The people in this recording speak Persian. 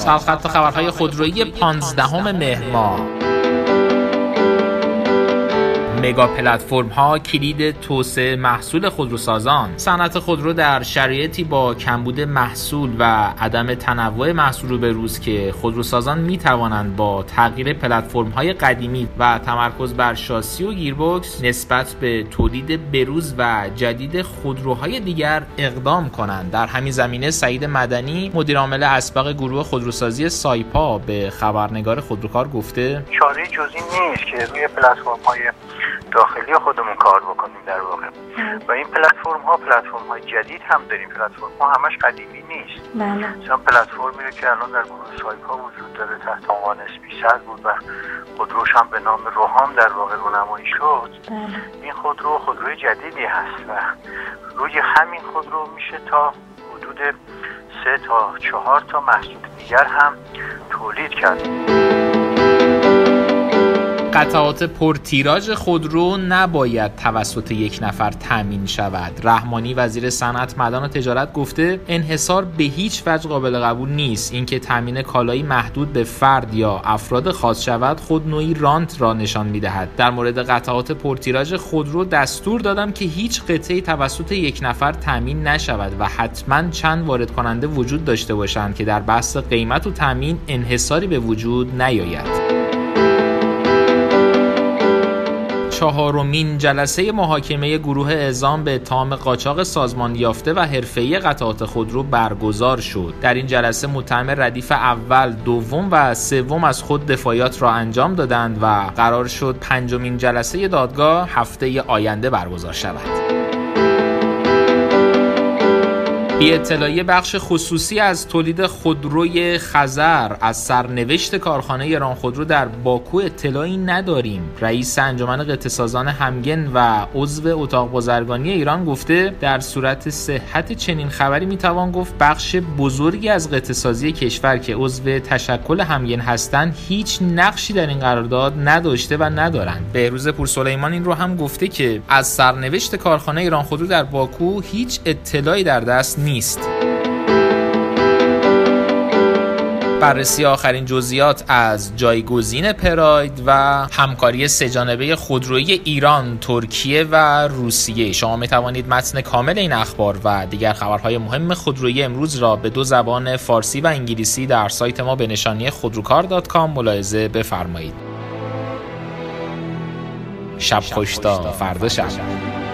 سرخط خبرهای خودرویی 15 مهر ماه. مگا پلتفرم ها کلید توسعه محصول خودروسازان. صنعت خودرو در شرایطی با کمبود محصول و عدم تنوع محصول رو به روز که خودروسازان می توانند با تغییر پلتفرم های قدیمی و تمرکز بر شاسی و گیربکس نسبت به تولید بروز و جدید خودروهای دیگر اقدام کنند. در همین زمینه سعید مدنی مدیر عامل اسبق گروه خودروسازی سایپا به خبرنگار خودروکار گفته چاره جزئی نیست که روی پلتفرم های داخلی خودمون کار بکنیم در واقع و این پلتفرم های جدید هم داریم. پلتفرم ها همش قدیمی نیست. مثلا پلتفرمی رو که الان در گروه سایپا وجود داره تحت عنوان SP100 بود و خودروش هم به نام روهام در واقع رونمایی شد. این خودروی جدیدی هست و روی همین خودرو میشه تا حدود 3 تا 4 تا محصول دیگر هم تولید کرد. قطعات پرتیراژ خودرو نباید توسط یک نفر تامین شود. رحمانی وزیر صنعت، معدن و تجارت گفته انحصار به هیچ وجه قابل قبول نیست. اینکه تامین کالایی محدود به فرد یا افراد خاص شود خود نوعی رانت را نشان می‌دهد. در مورد قطعات پرتیراژ خودرو دستور دادم که هیچ قطعه‌ای توسط یک نفر تامین نشود و حتما چند وارد کننده وجود داشته باشند که در بحث قیمت و تامین انحصاری به وجود نیاید. 4مین جلسه محاکمه گروه اعزام به اتهام قاچاق سازمان یافته و حرفه‌ای قطعات خودرو برگزار شد. در این جلسه متهم ردیف اول، دوم و سوم از خود دفاعیات را انجام دادند و قرار شد 5مین جلسه دادگاه هفته آینده برگزار شود. بی اطلاعی بخش خصوصی از تولید خودروی خزر از سرنوشت کارخانه ایران خودرو در باکو اطلاعی نداریم. رئیس انجمن قطعه‌سازان همگن و عضو اتاق بازرگانی ایران گفته در صورت صحت چنین خبری میتوان گفت بخش بزرگی از قطعه‌سازی کشور که عضو تشکل همگن هستند هیچ نقشی در این قرارداد نداشته و ندارند. بهروز پورسلیمان این رو هم گفته که از سرنوشت کارخانه ایران خودرو در باکو هیچ اطلاعی در دست نیست. بررسی آخرین جزئیات از جایگزین پراید و همکاری سه‌جانبه خودرویی ایران، ترکیه و روسیه. شما می توانید متن کامل این اخبار و دیگر خبرهای مهم خودرویی امروز را به 2 زبان فارسی و انگلیسی در سایت ما به نشانی خودروکار.com ملاحظه بفرمایید. شب خوش تا فردا شب.